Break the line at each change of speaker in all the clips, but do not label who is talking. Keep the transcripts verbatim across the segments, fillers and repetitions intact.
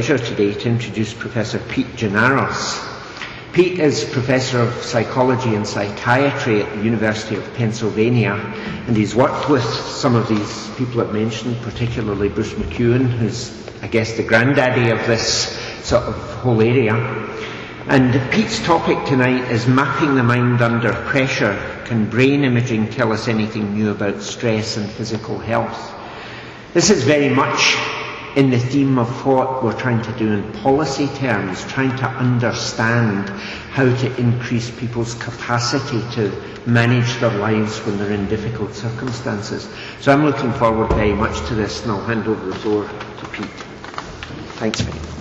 Pleasure today to introduce Professor Pete Ginaros. Pete is Professor of Psychology and Psychiatry at the University of Pennsylvania, and he's worked with some of these people I've mentioned, particularly Bruce McEwen, who's, I guess, the granddaddy of this sort of whole area. And Pete's topic tonight is mapping the mind under pressure. Can brain imaging tell us anything new about stress and physical health? This is very much in the theme of what we're trying to do in policy terms, trying to understand how to increase people's capacity to manage their lives when they're in difficult circumstances. So I'm looking forward very much to this, and I'll hand over the floor to Pete. Thanks very much.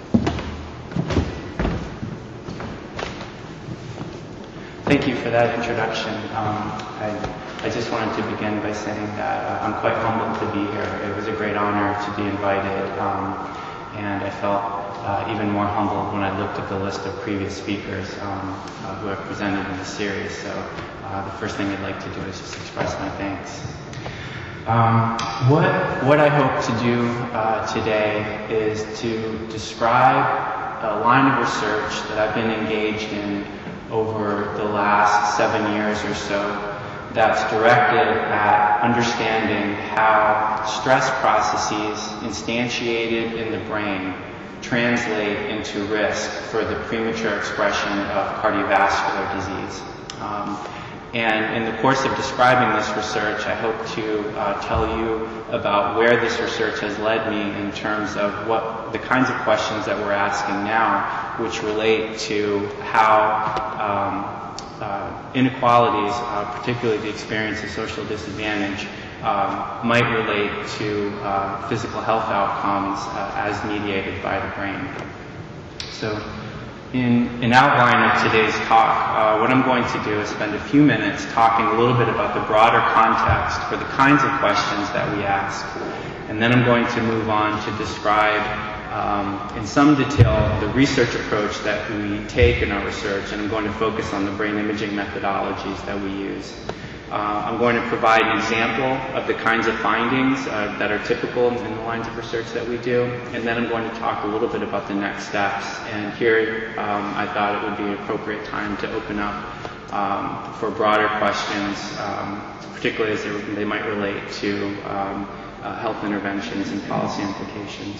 Thank you for that introduction. Um, I, I just wanted to begin by saying that uh, I'm quite humbled to be here. It was a great honor to be invited, um, and I felt uh, even more humbled when I looked at the list of previous speakers um, uh, who have presented in the series. So uh, the first thing I'd like to do is just express my thanks. Um, what, what I hope to do uh, today is to describe a line of research that I've been engaged in over the last seven years or so that's directed at understanding how stress processes instantiated in the brain translate into risk for the premature expression of cardiovascular disease. Um, and in the course of describing this research, I hope to uh, tell you about where this research has led me in terms of what the kinds of questions that we're asking now, which relate to how um, Uh, inequalities, uh, particularly the experience of social disadvantage, um, might relate to uh, physical health outcomes uh, as mediated by the brain. So, in an outline of today's talk, uh, what I'm going to do is spend a few minutes talking a little bit about the broader context for the kinds of questions that we ask, and then I'm going to move on to describe Um, in some detail the research approach that we take in our research, and I'm going to focus on the brain imaging methodologies that we use. Uh, I'm going to provide an example of the kinds of findings uh, that are typical in the lines of research that we do, and then I'm going to talk a little bit about the next steps. And here um, I thought it would be an appropriate time to open up um, for broader questions, um, particularly as they, they might relate to um, uh, health interventions and policy implications.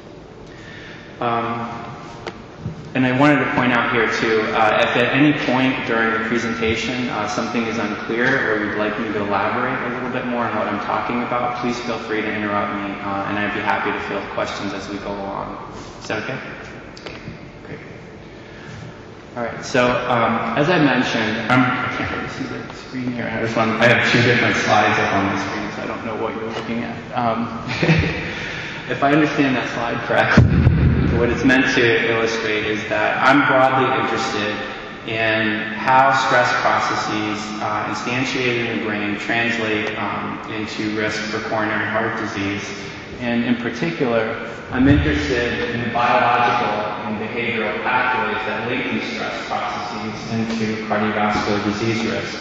Um, and I wanted to point out here too, uh, if at any point during the presentation uh, something is unclear or you'd like me to elaborate a little bit more on what I'm talking about, please feel free to interrupt me, uh, and I'd be happy to field questions as we go along. Is that okay? Great. All right. So um, as I mentioned, I'm, I can't really see the screen here. I just want, I have two different slides up on the screen, so I don't know what you're looking at. Um, if I understand that slide correctly, what it's meant to illustrate is that I'm broadly interested in how stress processes uh, instantiated in the brain translate um, into risk for coronary heart disease. And in particular, I'm interested in the biological and behavioral pathways that link these stress processes into cardiovascular disease risk.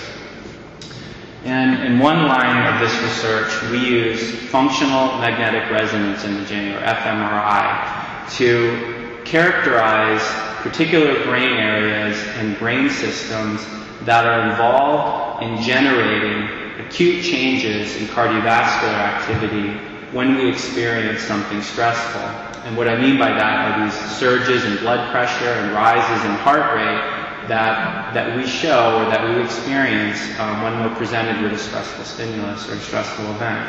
And in one line of this research, we use functional magnetic resonance imaging, or F M R I, to characterize particular brain areas and brain systems that are involved in generating acute changes in cardiovascular activity when we experience something stressful. And what I mean by that are these surges in blood pressure and rises in heart rate that, that we show or that we experience um, when we're presented with a stressful stimulus or a stressful event.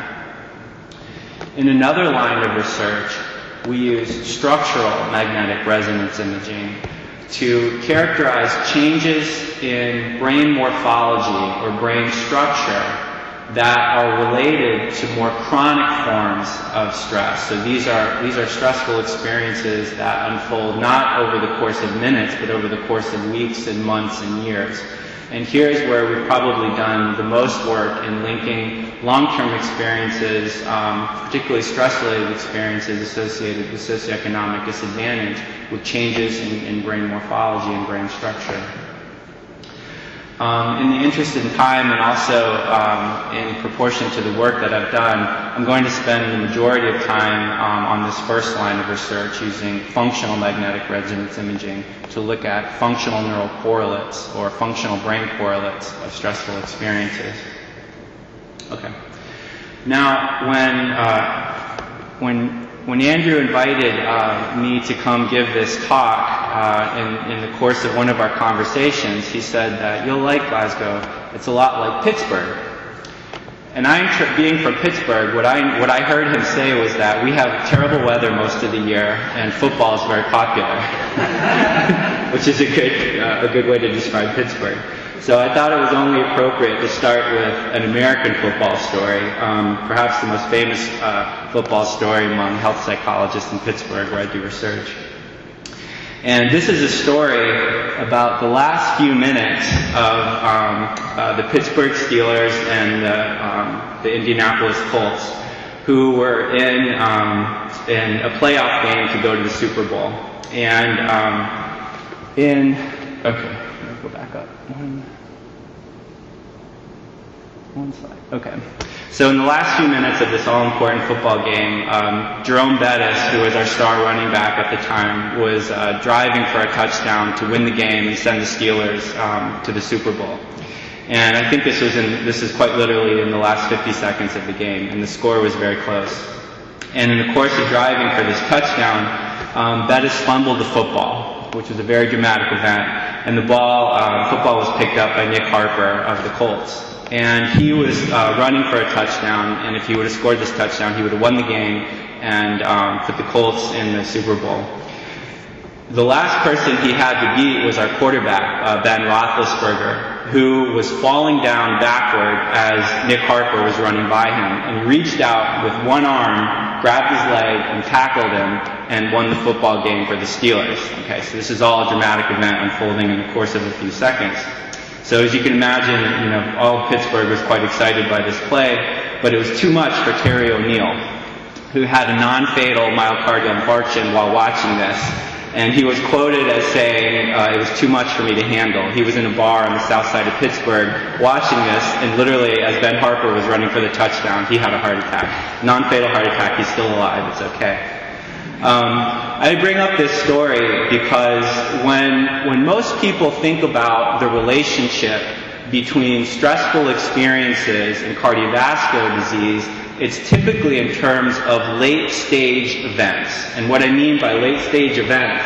In another line of research, we use structural magnetic resonance imaging to characterize changes in brain morphology or brain structure that are related to more chronic forms of stress. So these are, these are stressful experiences that unfold not over the course of minutes, but over the course of weeks and months and years. And here's where we've probably done the most work in linking long-term experiences, um, particularly stress-related experiences associated with socioeconomic disadvantage, with changes in, in brain morphology and brain structure. Um, in the interest in time and also um, in proportion to the work that I've done, I'm going to spend the majority of time um, on this first line of research using functional magnetic resonance imaging to look at functional neural correlates or functional brain correlates of stressful experiences. Okay. Now, when uh, when when Andrew invited uh, me to come give this talk uh, in, in the course of one of our conversations, he said that you'll like Glasgow. It's a lot like Pittsburgh. And I, being from Pittsburgh, what I what I heard him say was that we have terrible weather most of the year, and football is very popular, which is a good uh, a good way to describe Pittsburgh. So I thought it was only appropriate to start with an American football story, um, perhaps the most famous uh, football story among health psychologists in Pittsburgh, where I do research. And this is a story about the last few minutes of um, uh, the Pittsburgh Steelers and the, um, the Indianapolis Colts, who were in um, in a playoff game to go to the Super Bowl. And um, in okay. Go back up. One, one slide. Okay. So in the last few minutes of this all-important football game, um, Jerome Bettis, who was our star running back at the time, was uh, driving for a touchdown to win the game and send the Steelers um, to the Super Bowl. And I think this was in this is quite literally in the last fifty seconds of the game, and the score was very close. And in the course of driving for this touchdown, um, Bettis fumbled the football, which was a very dramatic event. And the ball, uh, football was picked up by Nick Harper of the Colts. And he was uh, running for a touchdown, and if he would have scored this touchdown, he would have won the game and um, put the Colts in the Super Bowl. The last person he had to beat was our quarterback, uh, Ben Roethlisberger, who was falling down backward as Nick Harper was running by him. And he reached out with one arm, grabbed his leg, and tackled him, and won the football game for the Steelers. Okay, so this is all a dramatic event unfolding in the course of a few seconds. So as you can imagine, you know, all of Pittsburgh was quite excited by this play, but it was too much for Terry O'Neill, who had a non-fatal myocardial infarction while watching this. And he was quoted as saying, uh, it was too much for me to handle. He was in a bar on the south side of Pittsburgh watching this, and literally as Ben Harper was running for the touchdown, he had a heart attack. Non-fatal heart attack, he's still alive, it's okay. Um, I bring up this story because when, when most people think about the relationship between stressful experiences and cardiovascular disease, it's typically in terms of late-stage events. And what I mean by late-stage events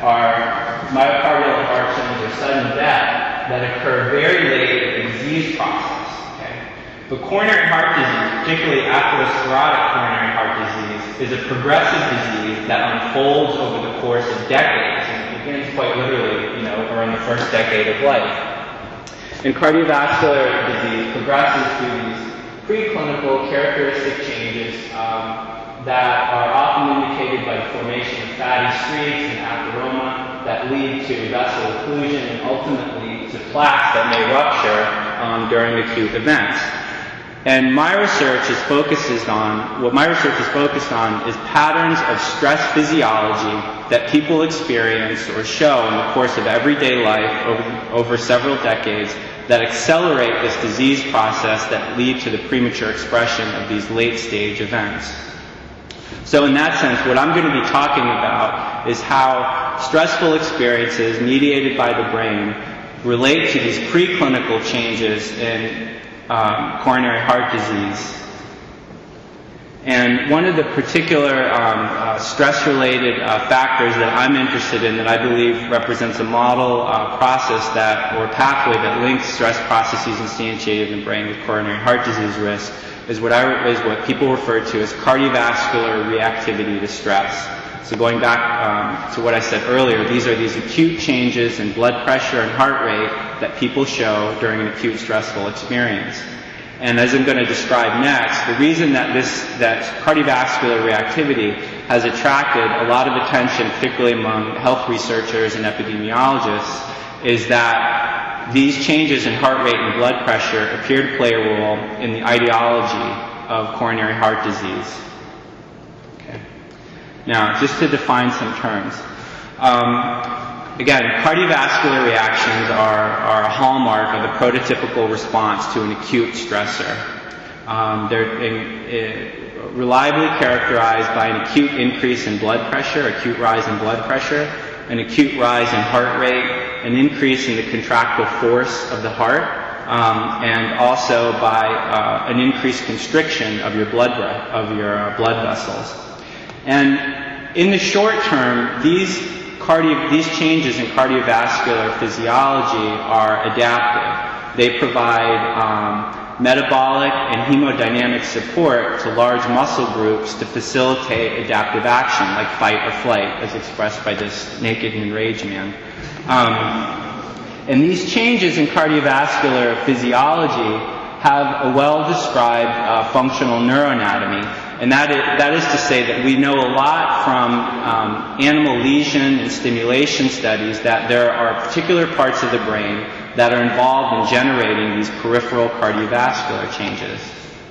are myocardial infarctions or sudden death that occur very late in the disease process. Okay? But coronary heart disease, particularly atherosclerotic coronary heart disease, is a progressive disease that unfolds over the course of decades, and it begins quite literally, you know, around the first decade of life. And cardiovascular disease progresses through these preclinical characteristic changes um, that are often indicated by the formation of fatty streaks and atheroma that lead to vessel occlusion and ultimately to plaques that may rupture um, during acute events. And my research is focuses on, what my research is focused on is patterns of stress physiology that people experience or show in the course of everyday life over, over several decades that accelerate this disease process that lead to the premature expression of these late-stage events. So in that sense, what I'm going to be talking about is how stressful experiences mediated by the brain relate to these preclinical changes in um, coronary heart disease. And one of the particular um, uh, stress-related uh, factors that I'm interested in that I believe represents a model uh, process that, or pathway that links stress processes instantiated in the brain with coronary heart disease risk is what, I, is what people refer to as cardiovascular reactivity to stress. So going back um, to what I said earlier, these are these acute changes in blood pressure and heart rate that people show during an acute stressful experience. And as I'm going to describe next, the reason that this, that cardiovascular reactivity has attracted a lot of attention, particularly among health researchers and epidemiologists, is that these changes in heart rate and blood pressure appear to play a role in the etiology of coronary heart disease. Okay. Now, just to define some terms. Um, again, cardiovascular reactions are, are a hallmark of the prototypical response to an acute stressor. Um, they're in, in, reliably characterized by an acute increase in blood pressure, acute rise in blood pressure, an acute rise in heart rate, an increase in the contractile force of the heart, um, and also by uh, an increased constriction of your blood of your uh, blood vessels. And in the short term, these cardio these changes in cardiovascular physiology are adaptive. They provide um, metabolic and hemodynamic support to large muscle groups to facilitate adaptive action, like fight or flight, as expressed by this naked and enraged man. Um, and these changes in cardiovascular physiology have a well-described uh, functional neuroanatomy, and that is, that is to say that we know a lot from um, animal lesion and stimulation studies that there are particular parts of the brain that are involved in generating these peripheral cardiovascular changes.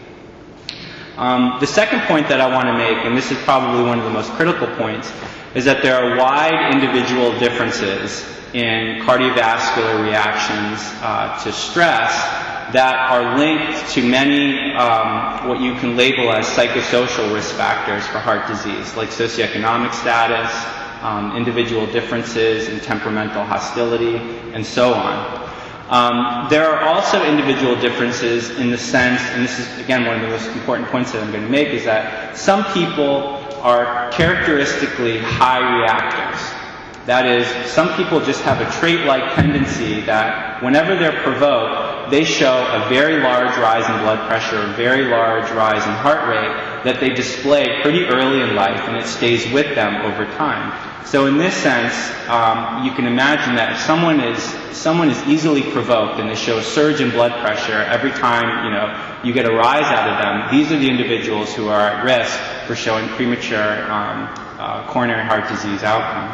Um, the second point that I want to make, and this is probably one of the most critical points, is that there are wide individual differences in cardiovascular reactions uh, to stress that are linked to many um, what you can label as psychosocial risk factors for heart disease, like socioeconomic status, um, individual differences in temperamental hostility, and so on. Um, there are also individual differences in the sense, and this is again one of the most important points that I'm going to make, is that some people are characteristically high reactors. That is, some people just have a trait-like tendency that whenever they're provoked, they show a very large rise in blood pressure, a very large rise in heart rate that they display pretty early in life, and it stays with them over time. So in this sense, um, you can imagine that if someone is someone is easily provoked and they show a surge in blood pressure every time you know you get a rise out of them, these are the individuals who are at risk for showing premature um, uh, coronary heart disease outcomes.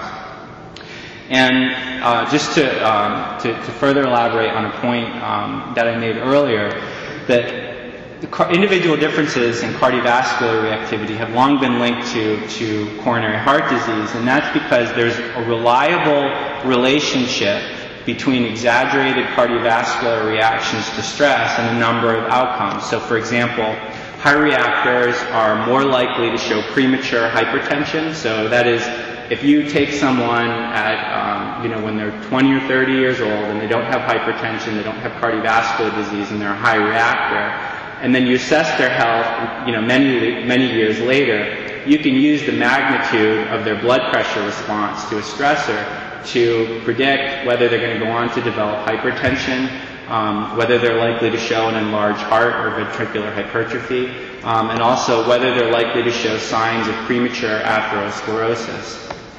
And uh, just to, um, to to further elaborate on a point um, that I made earlier, that the car- individual differences in cardiovascular reactivity have long been linked to, to coronary heart disease, and that's because there's a reliable relationship between exaggerated cardiovascular reactions to stress and a number of outcomes. So, for example, high reactors are more likely to show premature hypertension. So that is, if you take someone at, um, you know, when they're twenty or thirty years old and they don't have hypertension, they don't have cardiovascular disease, and they're a high reactor, and then you assess their health, you know, many, many years later, you can use the magnitude of their blood pressure response to a stressor to predict whether they're going to go on to develop hypertension, um, whether they're likely to show an enlarged heart or ventricular hypertrophy, um, and also whether they're likely to show signs of premature atherosclerosis.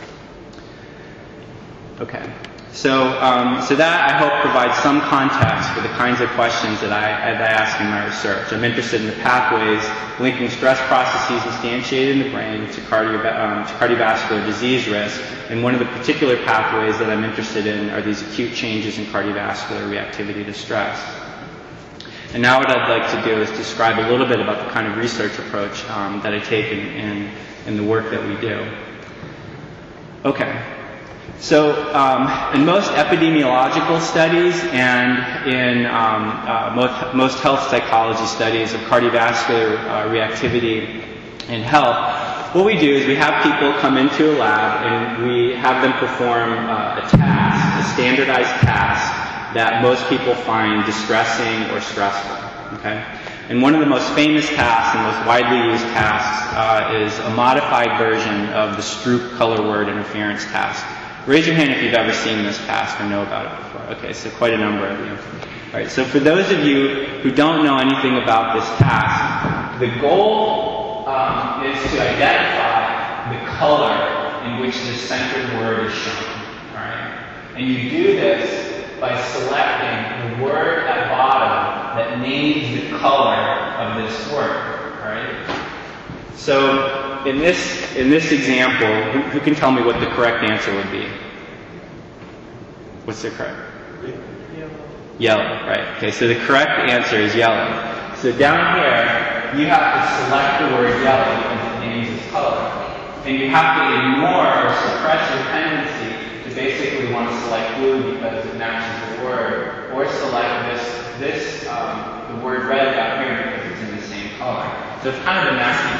Okay. So, um, so that, I hope, provides some context for the kinds of questions that I, that I ask in my research. I'm interested in the pathways linking stress processes instantiated in the brain to, cardio, um, to cardiovascular disease risk, and one of the particular pathways that I'm interested in are these acute changes in cardiovascular reactivity to stress. And now what I'd like to do is describe a little bit about the kind of research approach um, that I take in, in, in the work that we do. Okay. So um, in most epidemiological studies and in um, uh, most, most health psychology studies of cardiovascular uh, reactivity in health, what we do is we have people come into a lab and we have them perform uh, a task, a standardized task that most people find distressing or stressful. Okay? And one of the most famous tasks and most widely used tasks uh, is a modified version of the Stroop color word interference task. Raise your hand if you've ever seen this task or know about it before. Okay, so quite a number of you. All right, so for those of you who don't know anything about this task, the goal um, is to identify the color in which this centered word is shown. All right, and you do this by selecting the word at bottom that names the color of this word. All right. So in this in this example, who, who can tell me what the correct answer would be? What's the correct? Yellow. Yellow, right. Okay, so the correct answer is yellow. So down here, you have to select the word yellow because it names its color. And you have to ignore or suppress your tendency to basically want to blue because it matches the word, or select this, this um, the word red down here because it's in the same color. So it's kind of a nasty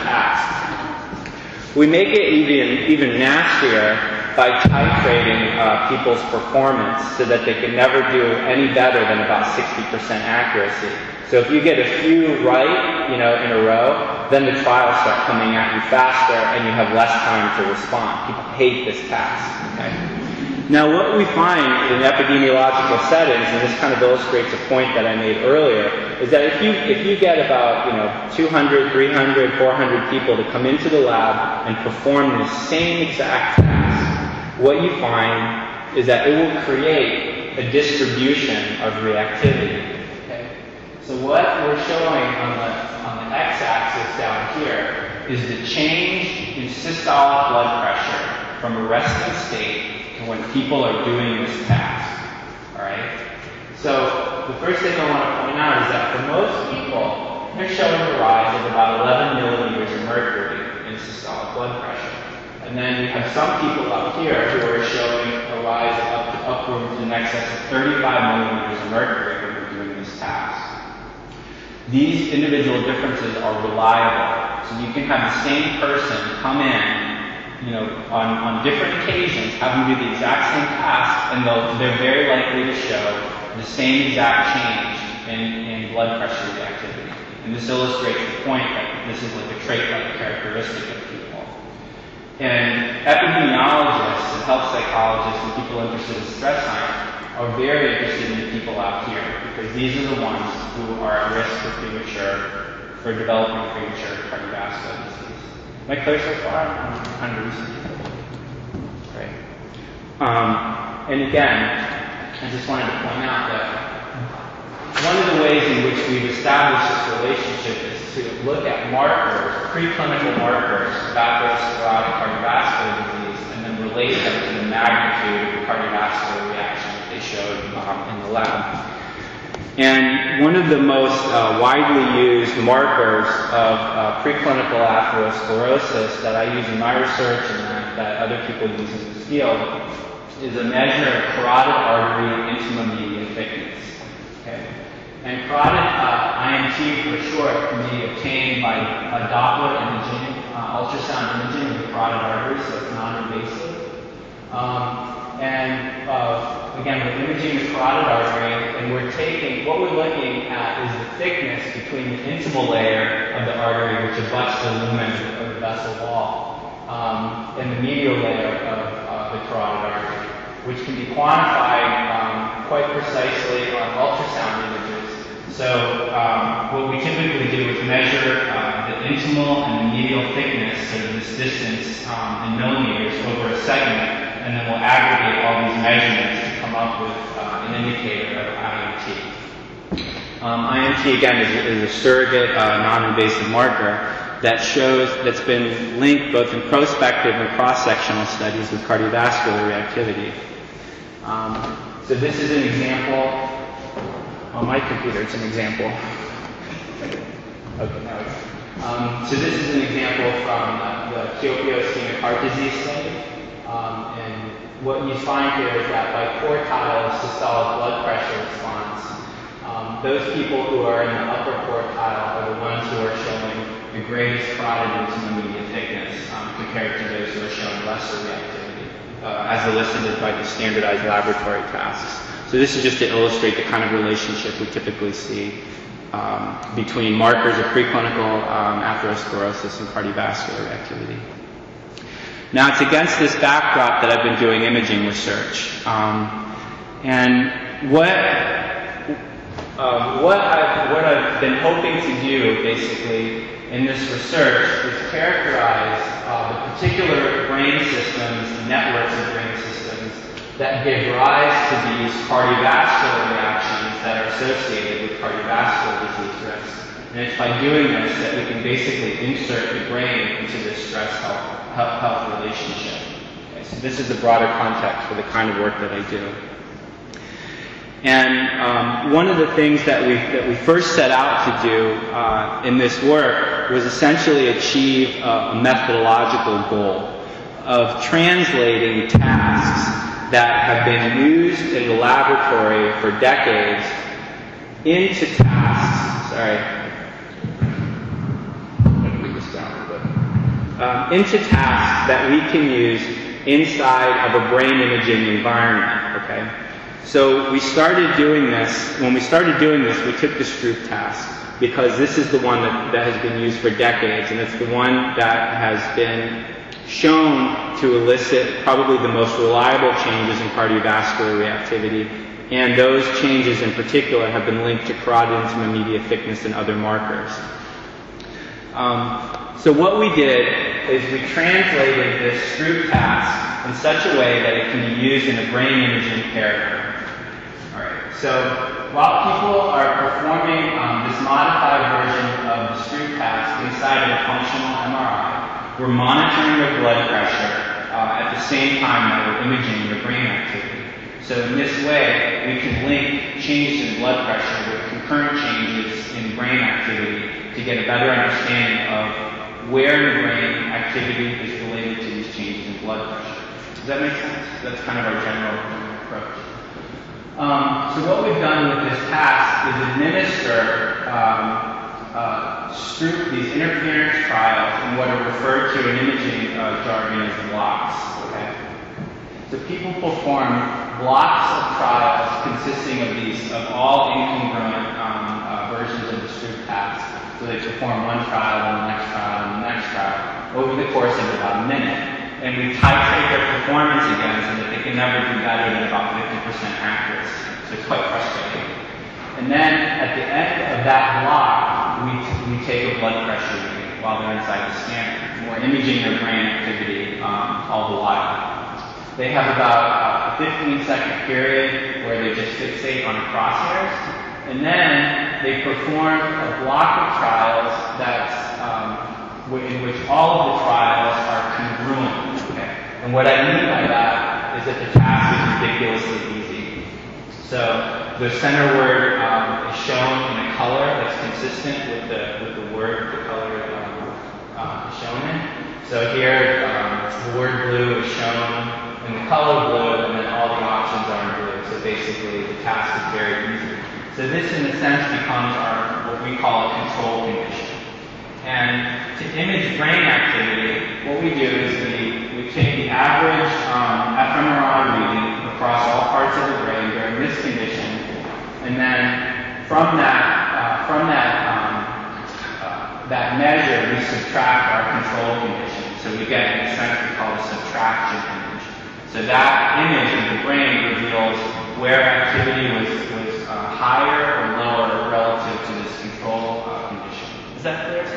task. We make it even, even nastier by titrating uh, people's performance so that they can never do any better than about sixty percent accuracy. So if you get a few right, you know, in a row, then the trials start coming at you faster and you have less time to respond. People hate this task, okay? Now what we find in epidemiological settings, and this kind of illustrates a point that I made earlier, is that if you, if you get about, you know, two hundred, three hundred, four hundred people to come into the lab and perform the same exact task, what you find is that it will create a distribution of reactivity. So what we're showing on the, on the x-axis down here is the change in systolic blood pressure from a resting state to when people are doing this task. All right? So the first thing I want to point out is that for most people, they're showing a rise of about eleven millimeters of mercury in systolic blood pressure. And then you have some people up here who are showing a rise up to upwards in excess of thirty-five millimeters of mercury when we're doing this task. These individual differences are reliable. So you can have the same person come in, you know, on, on different occasions, have them do the exact same task, and they'll, they're very likely to show the same exact change in, in blood pressure reactivity. And this illustrates the point that this is like a trait-like characteristic of people. And epidemiologists and health psychologists and people interested in stress science are very interested in the people out here because these are the ones who are at risk for premature, for developing premature cardiovascular disease. Am I clear so far? I'm kind of researching. Great. Um, and again, I just wanted to point out that one of the ways in which we've established this relationship is to look at markers, preclinical markers of atherosclerotic cardiovascular disease, and then relate them to the magnitude of the cardiovascular reaction that they showed um, in the lab. And one of the most uh, widely used markers of uh, preclinical atherosclerosis that I use in my research and that, that other people use in this field is a measure of carotid artery intima-median thickness. Okay? And carotid uh, I M T for short can be obtained by uh, Doppler imaging, uh, ultrasound imaging of the carotid artery, so it's non-invasive. Um, and uh, again, we're imaging the carotid artery, and we're taking, what we're looking at is the thickness between the intimal layer of the artery, which abuts the lumen of the vessel wall, um, and the medial layer of uh, the carotid artery, which can be quantified um, quite precisely on ultrasound images. So um, what we typically do is measure uh, the intimal and the medial thickness, so this distance um, in millimeters over a segment, and then we'll aggregate all these measurements to come up with uh, an indicator of I M T. Um, I M T, again, is, is a surrogate, uh, non-invasive marker that shows, that's been linked both in prospective and cross-sectional studies with cardiovascular reactivity. Um, so this is an example. On my computer, it's an example. Okay, now it's. Um, so this is an example from uh, the Kuopio ischemic heart disease study. Um, and what you find here is that by quartile systolic blood pressure response, um, those people who are in the upper quartile are the ones who are showing the greatest carotid intima-median thickness um, compared to those who are showing lesser reactivity, uh, as elicited by the standardized laboratory tasks. So this is just to illustrate the kind of relationship we typically see um, between markers of preclinical um, atherosclerosis and cardiovascular reactivity. Now, it's against this backdrop that I've been doing imaging research. Um, and what, um, what, I've, what I've been hoping to do, basically, in this research is characterize uh, the particular brain systems, networks of brain systems, that give rise to these cardiovascular reactions that are associated with cardiovascular disease risk. And it's by doing this that we can basically insert the brain into this stress-health health, health relationship. Okay, so this is the broader context for the kind of work that I do. And um, one of the things that we, that we first set out to do uh, in this work was essentially achieve a methodological goal of translating tasks that have been used in the laboratory for decades into tasks, sorry, I'm going to move this down a little bit, um, into tasks that we can use inside of a brain imaging environment, okay? So we started doing this, when we started doing this, we took the Stroop task, because this is the one that, that has been used for decades, and it's the one that has been shown to elicit probably the most reliable changes in cardiovascular reactivity, and those changes in particular have been linked to carotid intima media thickness and other markers. Um, so what we did is we translated this Stroop task in such a way that it can be used in a brain imaging paradigm. All right. So while people are performing um, this modified version of the Stroop task inside of a functional M R I, we're monitoring their blood pressure uh, at the same time that we're imaging their brain activity. So in this way, we can link changes in blood pressure with concurrent changes in brain activity to get a better understanding of where the brain activity is related to these changes in blood pressure. Does that make sense? That's kind of our general approach. Um, so what we've done with this task is administer um, uh, Stroop, these interference trials, in what are referred to in imaging uh, jargon as blocks. Okay? So people perform blocks of trials consisting of these, of all incongruent um, uh, versions of the Stroop task. So they perform one trial, and the next trial, and the next trial over the course of about a minute. And we titrate their performance again so that they can never do better than about fifty percent accuracy. So it's quite frustrating. And then at the end of that block, we, we take a blood pressure reading while they're inside the scanner. We're imaging their brain activity um, all the while. They have about a fifteen second period where they just fixate on crosshairs. And then they perform a block of trials that's um, in which all of the trials are congruent. Okay? And what I mean by that is that the task is ridiculously easy. So the center word um, is shown in a color that's consistent with the with the word the color um, uh, is shown in. So here um, the word blue is shown in the color blue, and then all the options are in blue. So basically the task is very easy. So this in a sense becomes our what we call a control condition. And to image brain activity, what we do is we, we take the average um, F M R I reading across all parts of the brain during this condition, and then from that uh, from that um, uh, that measure we subtract our control condition. So we get, in a sense, we call a subtraction image. So that image of the brain reveals where activity was was uh, higher or lower relative to this control uh, condition. Is that clear?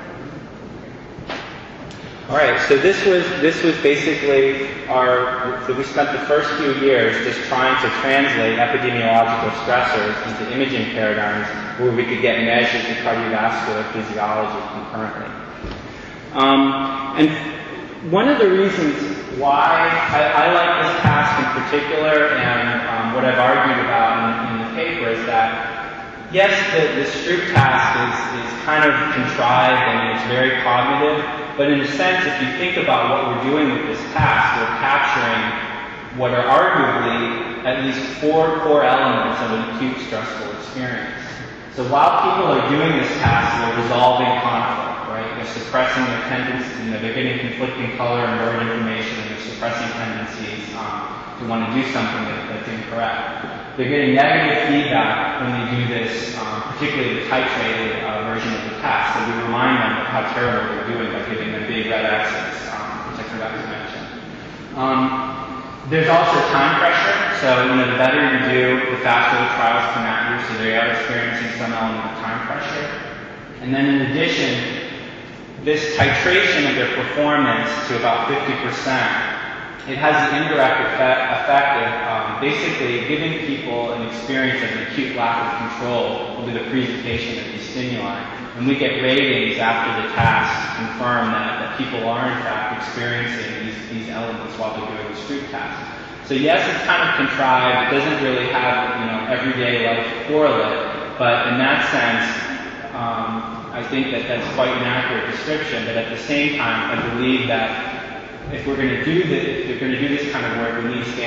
All right, so this was this was basically our. So we spent the first few years just trying to translate epidemiological stressors into imaging paradigms where we could get measures of cardiovascular physiology concurrently. Um, and one of the reasons why I, I like this task in particular, and um, what I've argued about in, in the paper, is that yes, the, the Stroop task is, is kind of contrived and it's very cognitive. But in a sense, if you think about what we're doing with this task, we're capturing what are arguably at least four core elements of an acute stressful experience. So while people are doing this task, they're resolving conflict, right? They're suppressing their tendencies, you know, they're getting conflicting color and word information, and they're suppressing tendencies um, to want to do something that, that's incorrect. They're getting negative feedback when they do this, um, particularly the titrated uh, version of the task. So we remind them of how terrible they're doing by giving them big red X's, um, which I forgot to mention. Um, there's also time pressure. So, you know, the better you do, the faster the trials come at you. So they are experiencing some element of time pressure. And then in addition, this titration of their performance to about fifty percent, it has the indirect effect, effect of um, basically giving people an experience of an acute lack of control over the presentation of these stimuli. And we get ratings after the task to confirm that, that people are in fact experiencing these, these elements while they're doing the Stroop task. So yes, it's kind of contrived. It doesn't really have, you know, everyday life correlate. But in that sense, um, I think that that's quite an accurate description. But at the same time, I believe that if we're going to do this, if we're going to do this kind of work, we need standardized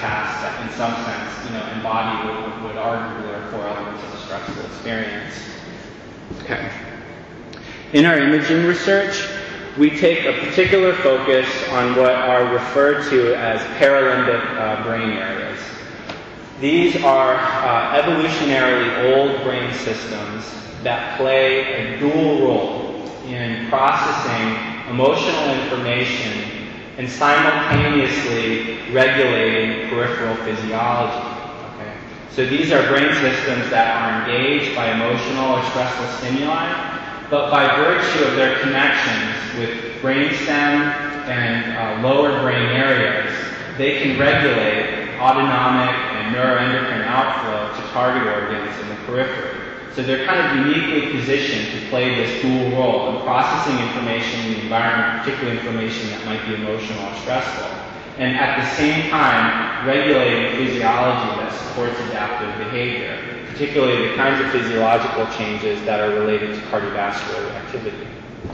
tasks that in some sense, you know, embody what would arguably are core elements of a stressful experience. Okay. In our imaging research, we take a particular focus on what are referred to as paralimbic uh, brain areas. These are uh, evolutionarily old brain systems that play a dual role in processing emotional information and simultaneously regulating peripheral physiology. Okay? So these are brain systems that are engaged by emotional or stressful stimuli, but by virtue of their connections with brainstem and uh, lower brain areas, they can regulate autonomic and neuroendocrine outflow to target organs in the periphery. So they're kind of uniquely positioned to play this dual role in processing information in the environment, particularly information that might be emotional or stressful, and at the same time regulating physiology that supports adaptive behavior, particularly the kinds of physiological changes that are related to cardiovascular activity.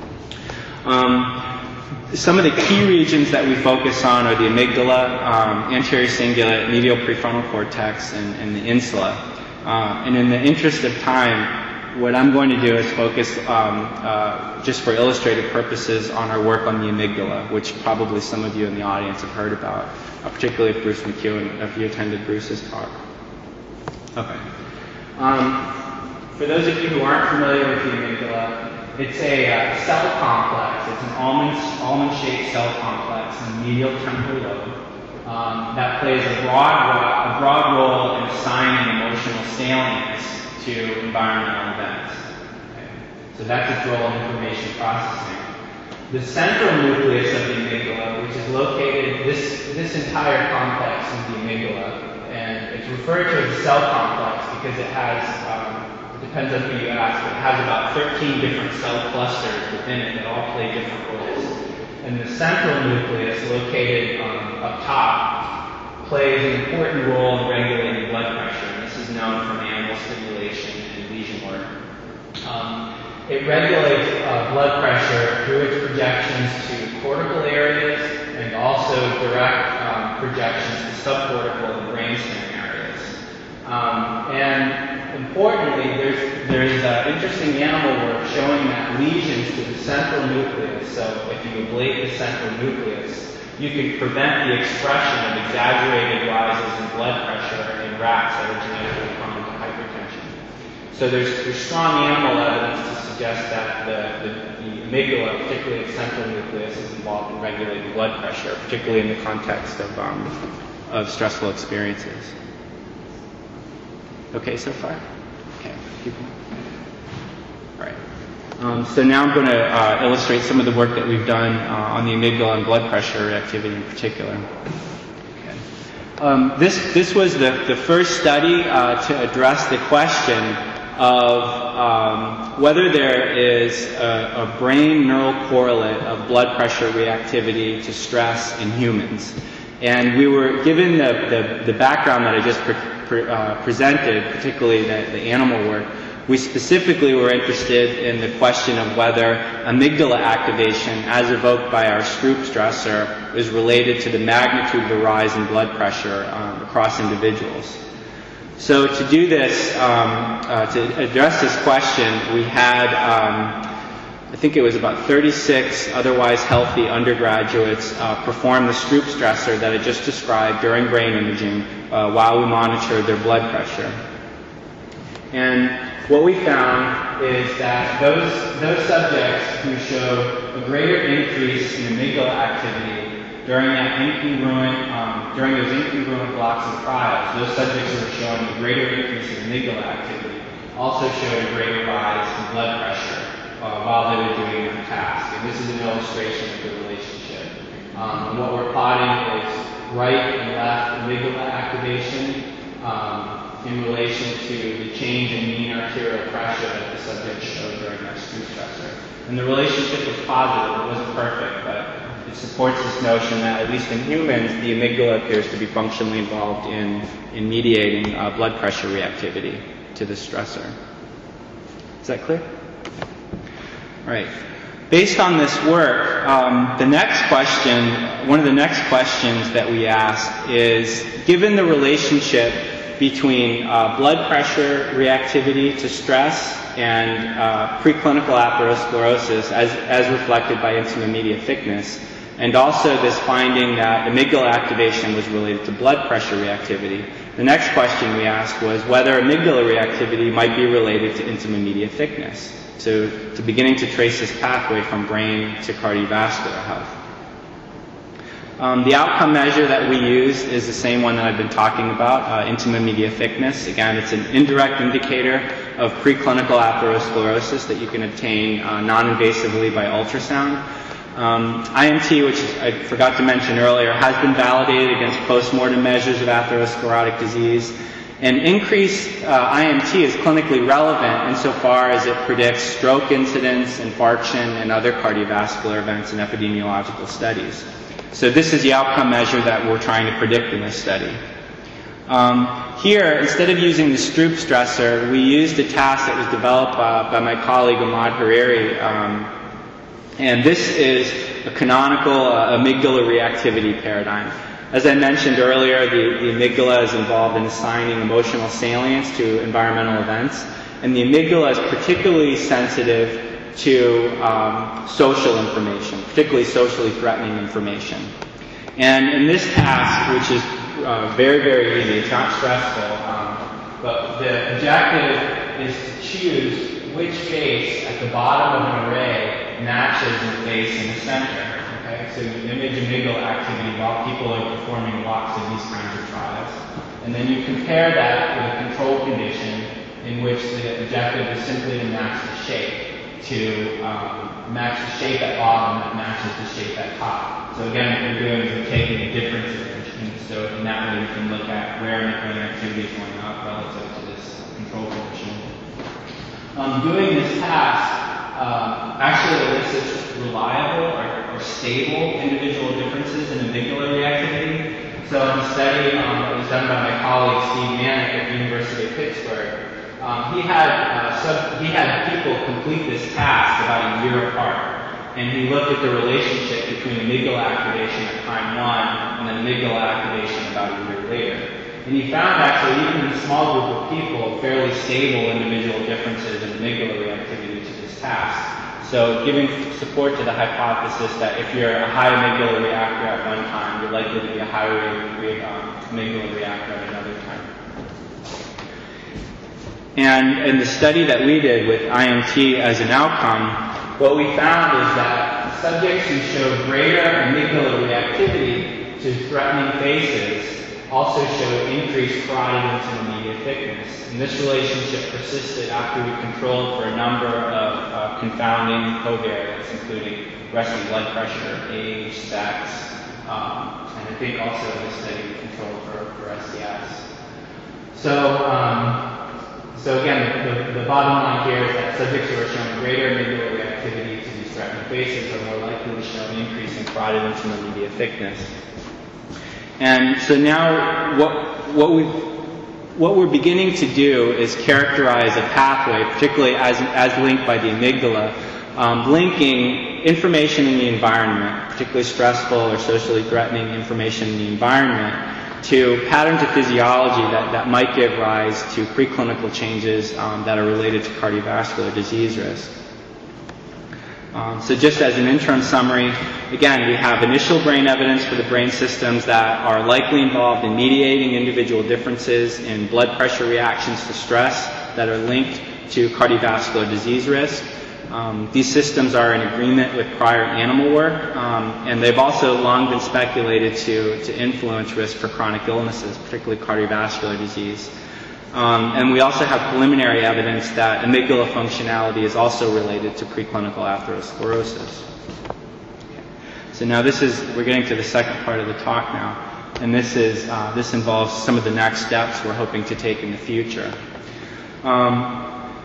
Um, some of the key regions that we focus on are the amygdala, um, anterior cingulate, medial prefrontal cortex, and, and the insula. Uh, and in the interest of time, what I'm going to do is focus, um, uh, just for illustrative purposes, on our work on the amygdala, which probably some of you in the audience have heard about, uh, particularly if Bruce McEwen, if you attended Bruce's talk. Okay. Um, for those of you who aren't familiar with the amygdala, it's a uh, cell complex. It's an almond, almond-shaped cell complex in the medial temporal lobe um, that plays a broad, a broad role in assigning emotional salience to environmental events. Okay. So that's its role in information processing. The central nucleus of the amygdala, which is located, this, this entire complex is the amygdala, and it's referred to as a cell complex because it has, um, it depends on who you ask, but it has about thirteen different cell clusters within it that all play different roles. And the central nucleus, located um, up top, plays an important role in regulating blood pressure. And this is known from animal stimulation and lesion work. Um, it regulates uh, blood pressure through its projections to cortical areas and also direct um, projections to subcortical and brainstem areas. Um, and importantly, there's, there's uh, interesting animal work showing that lesions to the central nucleus, so if you ablate the central nucleus, you can prevent the expression of exaggerated rises in blood pressure in rats that are genetically prone to hypertension. So there's, there's strong animal evidence to suggest that the, the, the amygdala, particularly its central nucleus, is involved in regulating blood pressure, particularly in the context of, um, of stressful experiences. Okay so far? Okay, keep going. All right. Um, so now I'm going to uh, illustrate some of the work that we've done uh, on the amygdala and blood pressure activity in particular. Okay. Um, this, this was the, the first study uh, to address the question of um, whether there is a, a brain neural correlate of blood pressure reactivity to stress in humans. And we were given the, the, the background that I just pre- pre- uh, presented, particularly the, the animal work. We specifically were interested in the question of whether amygdala activation, as evoked by our Stroop stressor, is related to the magnitude of the rise in blood pressure um, across individuals. So to do this, um, uh, to address this question, we had, um, I think it was about thirty-six otherwise healthy undergraduates uh, perform the Stroop stressor that I just described during brain imaging uh, while we monitored their blood pressure. And what we found is that those, those subjects who showed a greater increase in amygdala activity during that incongruent, um, during those incongruent blocks of trials, those subjects who were showing a greater increase in amygdala activity also showed a greater rise in blood pressure uh, while they were doing their task. And this is an illustration of the relationship. Um, and what we're plotting is right and left amygdala activation um, in relation to the change in mean arterial pressure that the subject showed during their Stroop stressor. And the relationship was positive. It wasn't perfect, but it supports this notion that, at least in humans, the amygdala appears to be functionally involved in, in mediating uh, blood pressure reactivity to the stressor. Is that clear? All right. Based on this work, um, the next question, one of the next questions that we ask is, given the relationship between uh, blood pressure reactivity to stress and uh, preclinical atherosclerosis as, as reflected by intima media thickness, and also this finding that amygdala activation was related to blood pressure reactivity, the next question we asked was whether amygdala reactivity might be related to intima media thickness. So to beginning to trace this pathway from brain to cardiovascular health. Um, the outcome measure that we use is the same one that I've been talking about, uh, intima media thickness. Again, it's an indirect indicator of preclinical atherosclerosis that you can obtain uh, non-invasively by ultrasound. Um, I M T, which I forgot to mention earlier, has been validated against postmortem measures of atherosclerotic disease. And increased uh, I M T is clinically relevant insofar as it predicts stroke incidence, infarction, and other cardiovascular events in epidemiological studies. So this is the outcome measure that we're trying to predict in this study. Um, here, instead of using the Stroop stressor, we used a task that was developed uh, by my colleague Ahmad Hariri. Um, and this is a canonical uh, amygdala reactivity paradigm. As I mentioned earlier, the, the amygdala is involved in assigning emotional salience to environmental events. And the amygdala is particularly sensitive to um, social information, particularly socially threatening information. And in this task, which is uh, very, very easy, it's not stressful, um, but the objective is to choose which face at the bottom of an array matches the face in the center. Okay? So you image amygdala activity while people are performing lots of these kinds of trials. And then you compare that with a control condition in which the objective is simply to match the shape. to um, match the shape at bottom that matches the shape at top. So again, what we're doing is we're taking the difference image, and so in that way we can look at where amygdala activity is going up relative to this control condition. Um, doing this task uh, actually elicits reliable or, or stable individual differences in amygdala reactivity. So in a study um, that was done by my colleague Steve Manick at the University of Pittsburgh, Um, he had uh, sub, he had people complete this task about a year apart, and he looked at the relationship between amygdala activation at time one and then amygdala activation about a year later. And he found actually even in a small group of people fairly stable individual differences in amygdala reactivity to this task. So giving support to the hypothesis that if you're a high amygdala reactor at one time, you're likely to be a high re- um, amygdala reactor at another time. And in the study that we did with I M T as an outcome, what we found is that subjects who showed greater amygdala reactivity to threatening faces also showed increased carotid intima media thickness. And this relationship persisted after we controlled for a number of uh, confounding covariates, including resting blood pressure, age, sex, um, and I think also in this study we controlled for, for S C S. So, um, So again, the, the bottom line here is that subjects who are showing greater amygdala reactivity to these threatening faces are more likely to show an increase in carotid intima media thickness. And so now what, what, we, what we're beginning to do is characterize a pathway, particularly as, as linked by the amygdala, um, linking information in the environment, particularly stressful or socially threatening information in the environment, to patterns of physiology that, that might give rise to preclinical changes um, that are related to cardiovascular disease risk. Um, so just as an interim summary, again, we have initial brain evidence for the brain systems that are likely involved in mediating individual differences in blood pressure reactions to stress that are linked to cardiovascular disease risk. Um, these systems are in agreement with prior animal work, um, and they've also long been speculated to, to influence risk for chronic illnesses, particularly cardiovascular disease. Um, and we also have preliminary evidence that amygdala functionality is also related to preclinical atherosclerosis. Okay. So now this is, we're getting to the second part of the talk now, and this is, uh, this involves some of the next steps we're hoping to take in the future. Um,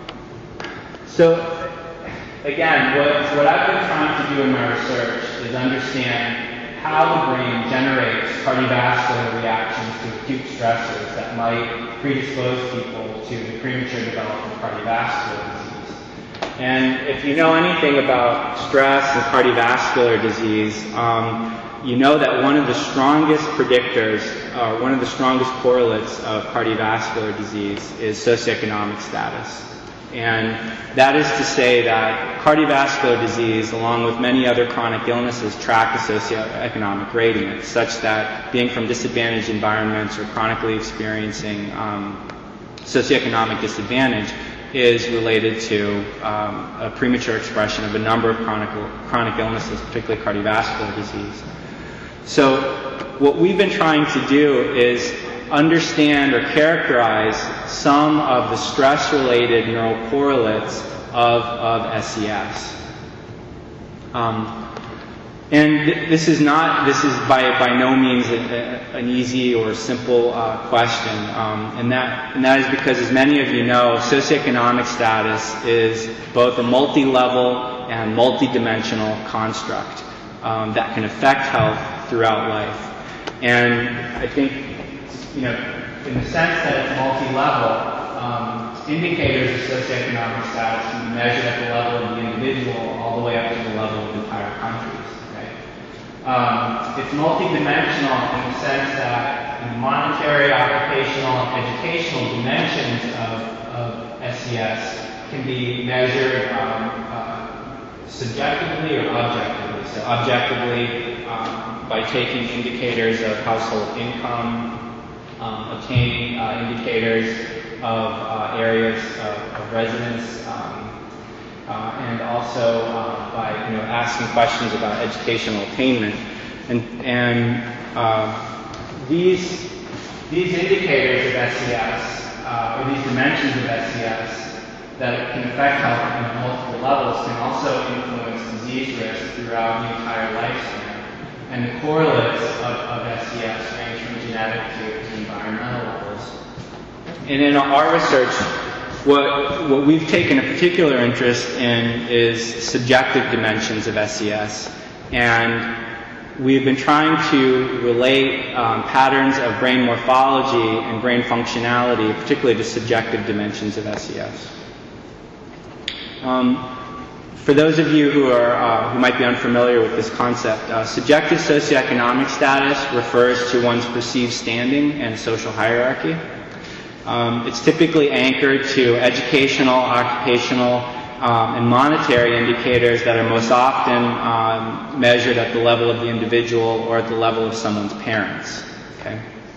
so, Again, what, what I've been trying to do in my research is understand how the brain generates cardiovascular reactions to acute stressors that might predispose people to the premature development of cardiovascular disease. And if you know anything about stress and cardiovascular disease, um, you know that one of the strongest predictors, or one of the strongest correlates of cardiovascular disease is socioeconomic status. And that is to say that cardiovascular disease, along with many other chronic illnesses, track a socioeconomic gradient, such that being from disadvantaged environments or chronically experiencing um, socioeconomic disadvantage is related to um, a premature expression of a number of chronic, chronic illnesses, particularly cardiovascular disease. So what we've been trying to do is understand or characterize some of the stress-related neural correlates of, of S E S. Um, and th this is not, this is by, by no means a, a, an easy or simple uh, question. Um, and, that, and that is because, as many of you know, socioeconomic status is both a multi-level and multi-dimensional construct um, that can affect health throughout life. And I think, you know, in the sense that it's multi-level, um, indicators of socioeconomic status can be measured at the level of the individual all the way up to the level of entire countries. Right? Um, it's multi-dimensional in the sense that the monetary, occupational, and educational dimensions of, of S E S can be measured um, uh, subjectively or objectively. So objectively, um, by taking indicators of household income, um, obtaining uh, indicators of uh, areas of, of residence, um, uh, and also uh, by you know asking questions about educational attainment. And, and uh, these these indicators of S E S, uh, or these dimensions of S E S that can affect health on multiple levels, can also influence disease risk throughout the entire lifespan. And the correlates of, of S E S range from genetic to, to environmental levels. And in our research, what, what we've taken a particular interest in is subjective dimensions of S E S. And we've been trying to relate um, patterns of brain morphology and brain functionality, particularly to subjective dimensions of S E S. Um, For those of you who are uh, who might be unfamiliar with this concept, uh, subjective socioeconomic status refers to one's perceived standing and social hierarchy. Um, it's typically anchored to educational, occupational, um, and monetary indicators that are most often um, measured at the level of the individual or at the level of someone's parents. Okay.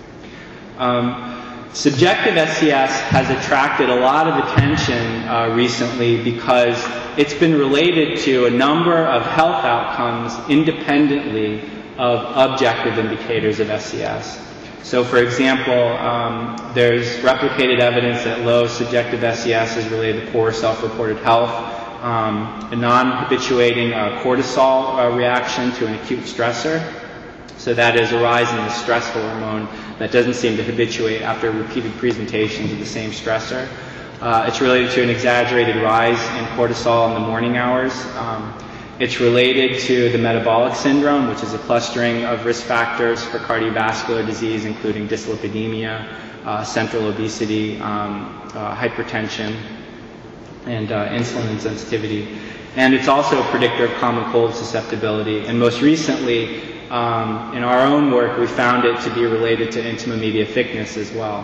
Um, Subjective S E S has attracted a lot of attention uh, recently because it's been related to a number of health outcomes independently of objective indicators of S E S. So, for example, um, there's replicated evidence that low subjective S E S is related to poor self-reported health, um, a non-habituating uh, cortisol uh, reaction to an acute stressor. So that is a rise in the stress hormone that doesn't seem to habituate after repeated presentations of the same stressor. Uh, it's related to an exaggerated rise in cortisol in the morning hours. Um, it's related to the metabolic syndrome, which is a clustering of risk factors for cardiovascular disease, including dyslipidemia, uh, central obesity, um, uh, hypertension, and uh, insulin insensitivity. And it's also a predictor of common cold susceptibility. And most recently, Um, in our own work, we found it to be related to intima media thickness as well.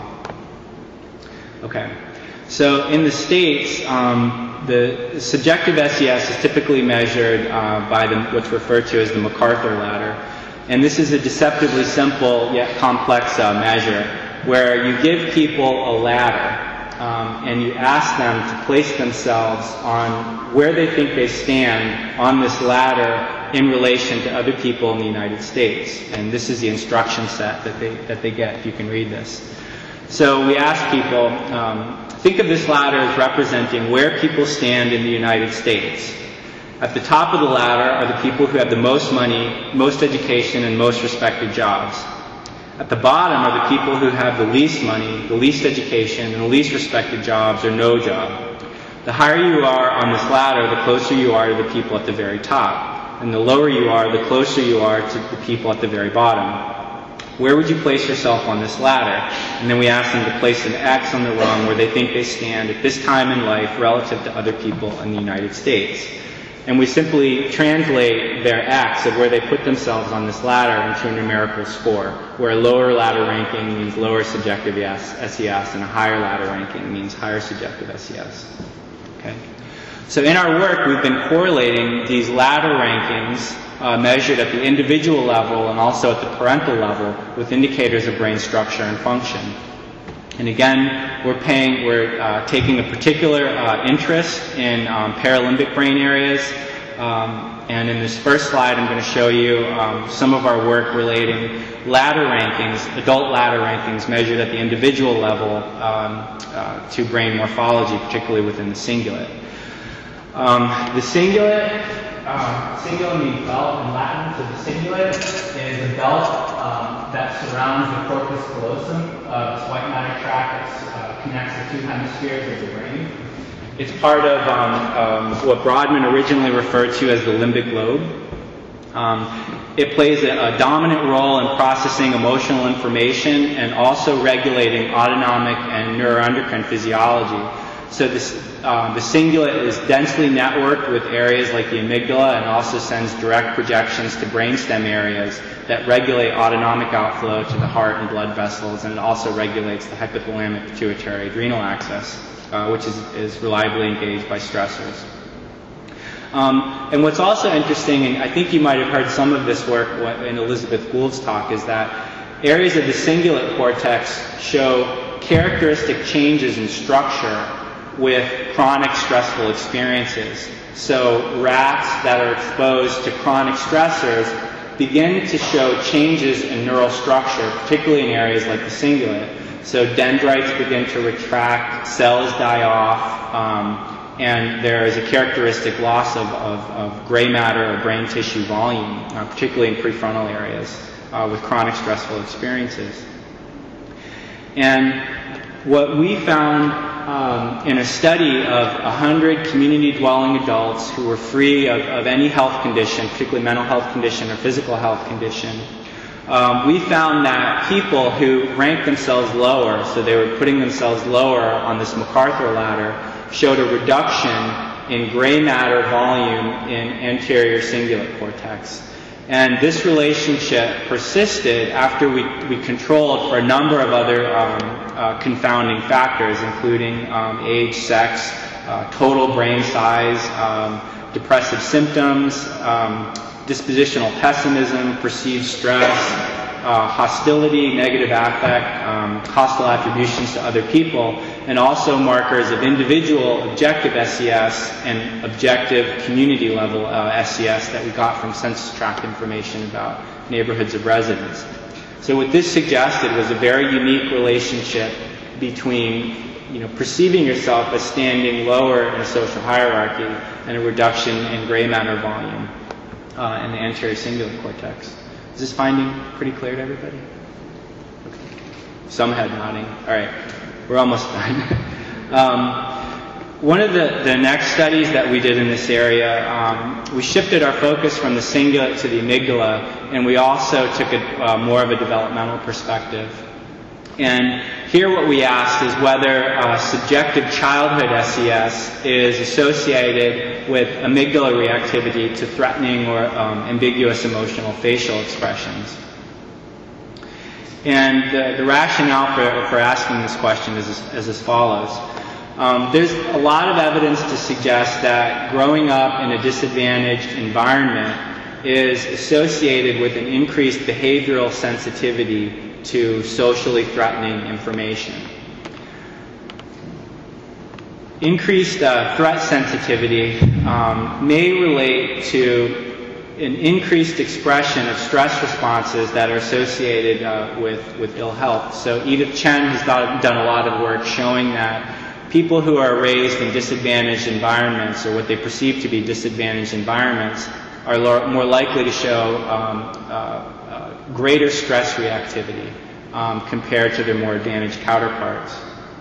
Okay, so in the States, um, the subjective S E S is typically measured uh, by the, what's referred to as the MacArthur ladder. And this is a deceptively simple yet complex uh, measure where you give people a ladder um, and you ask them to place themselves on where they think they stand on this ladder in relation to other people in the United States. And this is the instruction set that they, that they get, if you can read this. So we ask people, um, think of this ladder as representing where people stand in the United States. At the top of the ladder are the people who have the most money, most education, and most respected jobs. At the bottom are the people who have the least money, the least education, and the least respected jobs, or no job. The higher you are on this ladder, the closer you are to the people at the very top. And the lower you are, the closer you are to the people at the very bottom. Where would you place yourself on this ladder? And then we ask them to place an X on the rung where they think they stand at this time in life relative to other people in the United States. And we simply translate their X of where they put themselves on this ladder into a numerical score, where a lower ladder ranking means lower subjective S E S and a higher ladder ranking means higher subjective S E S. Okay? So in our work, we've been correlating these ladder rankings uh, measured at the individual level and also at the parental level with indicators of brain structure and function. And again, we're paying, we're uh, taking a particular uh, interest in um, paralimbic brain areas. Um, and in this first slide, I'm going to show you um, some of our work relating ladder rankings, adult ladder rankings measured at the individual level um, uh, to brain morphology, particularly within the cingulate. Um, the cingulate, um, cingulate means belt in Latin, so the cingulate is a belt um, that surrounds the corpus callosum, uh, this white matter tract that uh, connects the two hemispheres of the brain. It's part of um, um, what Brodmann originally referred to as the limbic lobe. Um, it plays a, a dominant role in processing emotional information and also regulating autonomic and neuroendocrine physiology. So this, uh, the cingulate is densely networked with areas like the amygdala and also sends direct projections to brainstem areas that regulate autonomic outflow to the heart and blood vessels, and it also regulates the hypothalamic pituitary adrenal axis, uh, which is, is reliably engaged by stressors. Um, and what's also interesting, and I think you might have heard some of this work in Elizabeth Gould's talk, is that areas of the cingulate cortex show characteristic changes in structure with chronic stressful experiences. So rats that are exposed to chronic stressors begin to show changes in neural structure, particularly in areas like the cingulate. So dendrites begin to retract, cells die off, um, and there is a characteristic loss of, of, of gray matter or brain tissue volume, uh, particularly in prefrontal areas uh, with chronic stressful experiences. And what we found Um, in a study of one hundred community-dwelling adults who were free of, of any health condition, particularly mental health condition or physical health condition, um, we found that people who ranked themselves lower, so they were putting themselves lower on this MacArthur ladder, showed a reduction in gray matter volume in anterior cingulate cortex. And this relationship persisted after we, we controlled for a number of other um, uh, confounding factors, including um, age, sex, uh, total brain size, um, depressive symptoms, um, dispositional pessimism, perceived stress, uh, hostility, negative affect, um, hostile attributions to other people, and also markers of individual objective S E S and objective community level uh, S E S that we got from census tract information about neighborhoods of residence. So what this suggested was a very unique relationship between, you know, perceiving yourself as standing lower in a social hierarchy and a reduction in gray matter volume uh, in the anterior cingulate cortex. Is this finding pretty clear to everybody? Okay. Some head nodding. All right. We're almost done. um, one of the, the next studies that we did in this area, um, we shifted our focus from the cingulate to the amygdala, and we also took a, uh, more of a developmental perspective. And here what we asked is whether uh, subjective childhood S E S is associated with amygdala reactivity to threatening or um, ambiguous emotional facial expressions. And the, the rationale for, for asking this question is, is as follows. Um, there's a lot of evidence to suggest that growing up in a disadvantaged environment is associated with an increased behavioral sensitivity to socially threatening information. Increased uh, threat sensitivity um, may relate to an increased expression of stress responses that are associated uh, with, with ill health. So Edith Chen has done a lot of work showing that people who are raised in disadvantaged environments, or what they perceive to be disadvantaged environments, are lo- more likely to show um, uh, uh, greater stress reactivity um, compared to their more advantaged counterparts.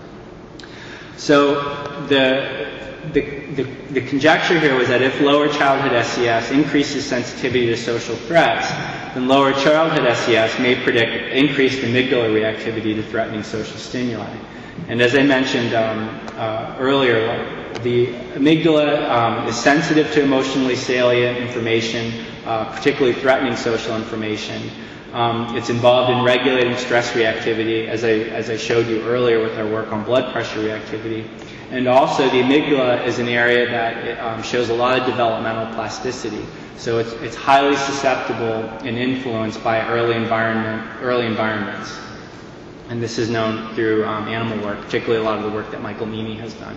So the The, the, the conjecture here was that if lower childhood S E S increases sensitivity to social threats, then lower childhood S E S may predict increased amygdala reactivity to threatening social stimuli. And as I mentioned um, uh, earlier, the amygdala um, is sensitive to emotionally salient information, uh, particularly threatening social information. Um, it's involved in regulating stress reactivity, as I, as I showed you earlier with our work on blood pressure reactivity. And also, the amygdala is an area that um, shows a lot of developmental plasticity. So it's, it's highly susceptible and influenced by early environment, early environments. And this is known through um, animal work, particularly a lot of the work that Michael Mimi has done.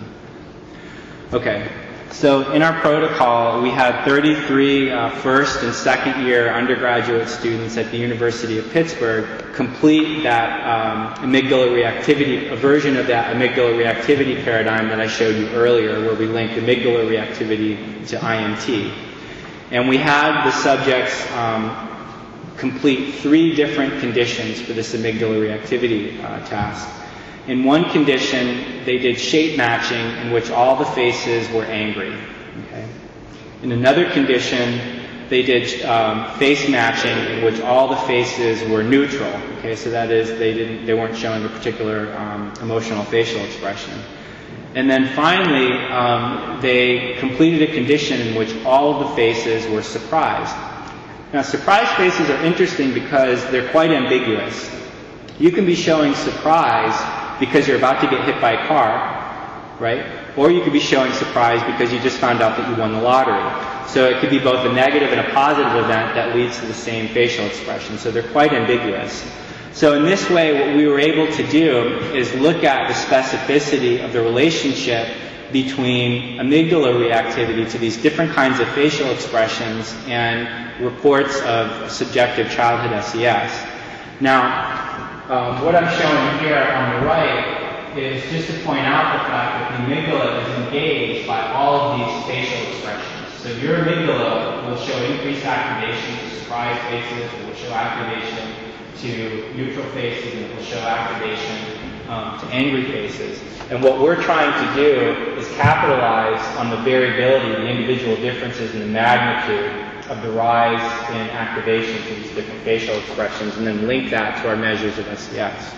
Okay, so in our protocol, we had thirty-three uh, first and second year undergraduate students at the University of Pittsburgh complete that um, amygdala reactivity, a version of that amygdala reactivity paradigm that I showed you earlier, where we linked amygdala reactivity to I M T. And we had the subjects um, complete three different conditions for this amygdala reactivity uh, task. In one condition, they did shape matching in which all the faces were angry. Okay? In another condition, they did um, face matching in which all the faces were neutral. Okay, so that is, they didn't, they weren't showing a particular um, emotional facial expression. And then finally, um, they completed a condition in which all of the faces were surprised. Now, surprise faces are interesting because they're quite ambiguous. You can be showing surprise because you're about to get hit by a car, right? Or you could be showing surprise because you just found out that you won the lottery. So it could be both a negative and a positive event that leads to the same facial expression. So they're quite ambiguous. So in this way, what we were able to do is look at the specificity of the relationship between amygdala reactivity to these different kinds of facial expressions and reports of subjective childhood S E S. Now, um, what I'm showing here on the right is just to point out the fact that the amygdala is engaged by all of these facial expressions. So your amygdala will show increased activation to surprise faces, it will show activation to neutral faces, and it will show activation um, to angry faces. And what we're trying to do is capitalize on the variability, the individual differences in the magnitude of the rise in activation to these different facial expressions, and then link that to our measures of S E S.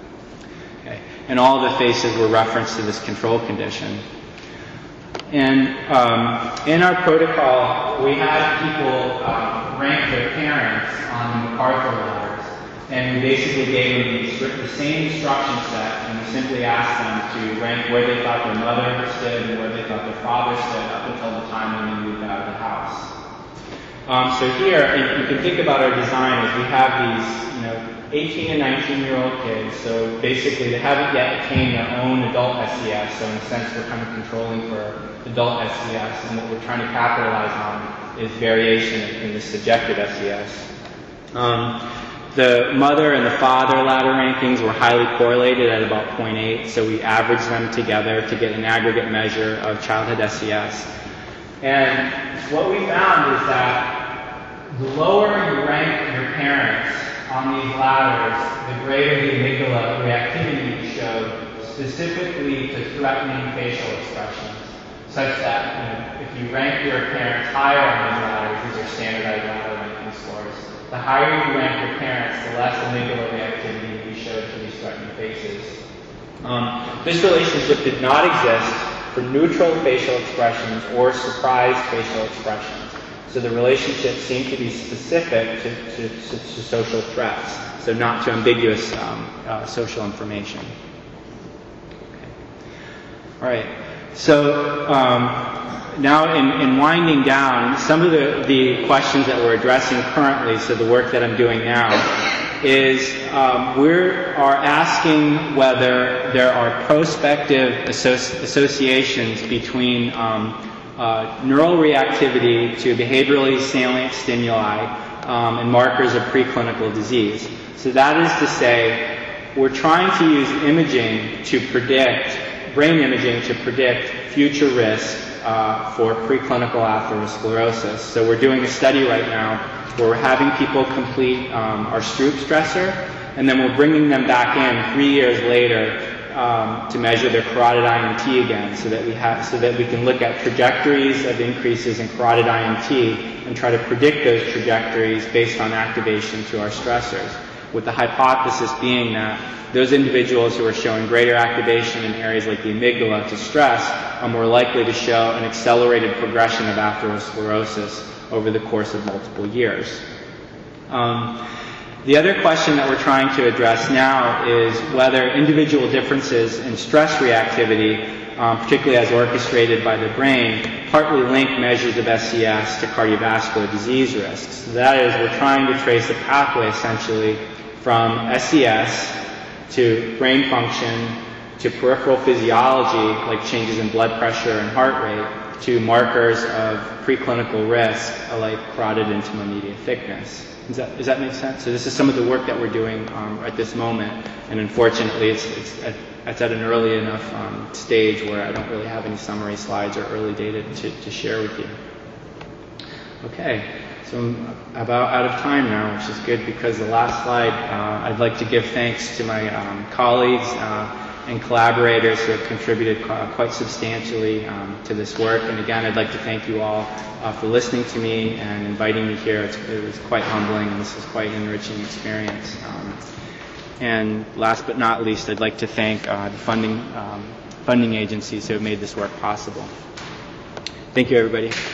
Okay. And all of the faces were referenced to this control condition. And um, in our protocol, we had people um, rank their parents on the MacArthur ladders. And we basically gave them the, the same instruction set, and we simply asked them to rank where they thought their mother stood and where they thought their father stood up until the time when they moved out of the house. Um, so here, you can think about our design as we have these, you know, eighteen and nineteen year old kids. So basically, they haven't yet attained their own adult S E S. So in a sense, we're kind of controlling for adult S E S, and what we're trying to capitalize on is variation in the subjective S E S. Um, The mother and the father ladder rankings were highly correlated at about zero point eight, so we averaged them together to get an aggregate measure of childhood S E S. And what we found is that the lower you rank your parents on these ladders, the greater the amygdala reactivity you showed, specifically to threatening facial expressions, such that, you know, if you rank your parents higher on these ladders, these are standardized ladder ranking scores, the higher you rank your parents, the less amygdala reactivity we showed for these threatening faces. Um, this relationship did not exist for neutral facial expressions or surprised facial expressions. So the relationship seemed to be specific to, to, to, to social threats, so not to ambiguous um, uh, social information. Okay. All right. So um, now in, in winding down, some of the, the questions that we're addressing currently, so the work that I'm doing now, is um, we are asking whether there are prospective associ- associations between um, uh, neural reactivity to behaviorally salient stimuli um, and markers of preclinical disease. So that is to say, we're trying to use imaging to predict, brain imaging to predict future risk uh, for preclinical atherosclerosis. So we're doing a study right now where we're having people complete um, our Stroop stressor, and then we're bringing them back in three years later um, to measure their carotid I M T again, so that we have, so that we can look at trajectories of increases in carotid I M T and try to predict those trajectories based on activation to our stressors, with the hypothesis being that those individuals who are showing greater activation in areas like the amygdala to stress are more likely to show an accelerated progression of atherosclerosis over the course of multiple years. Um, the other question that we're trying to address now is whether individual differences in stress reactivity, um, particularly as orchestrated by the brain, partly link measures of S C S to cardiovascular disease risks. So that is, we're trying to trace a pathway essentially from S C S to brain function to peripheral physiology like changes in blood pressure and heart rate to markers of preclinical risk like carotid intima media thickness. Does that, does that make sense? So this is some of the work that we're doing um, at this moment, and unfortunately it's, it's, at, it's at an early enough um, stage where I don't really have any summary slides or early data to, to share with you. Okay, so I'm about out of time now, which is good because the last slide, uh, I'd like to give thanks to my um, colleagues uh, and collaborators who have contributed qu- quite substantially um, to this work. And again, I'd like to thank you all uh, for listening to me and inviting me here. It's, it was quite humbling, and this is quite an enriching experience. Um, and last but not least, I'd like to thank uh, the funding, um, funding agencies who have made this work possible. Thank you, everybody.